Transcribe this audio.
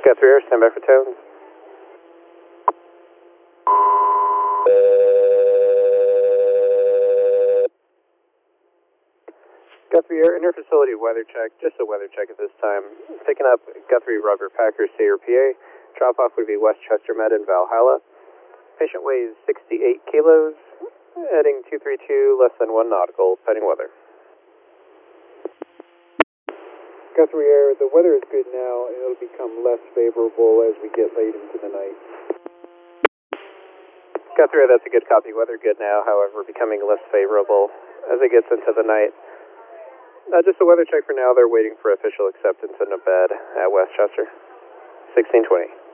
Guthrie Air, stand by for tones. Guthrie Air, inter-facility weather check, just a weather check at this time. Picking up Guthrie Rubber Packers, Sayre, PA. Drop-off would be Westchester Med in Valhalla. Patient weighs 68 kilos, heading 232, less than 1 nautical, pending weather. Guthrie Air, the weather is good now, and it'll become less favorable as we get late into the night. Guthrie Air, that's a good copy. Weather good now, however, becoming less favorable as it gets into the night. Just a weather check for now. They're waiting for official acceptance in a bed at Westchester. 1620.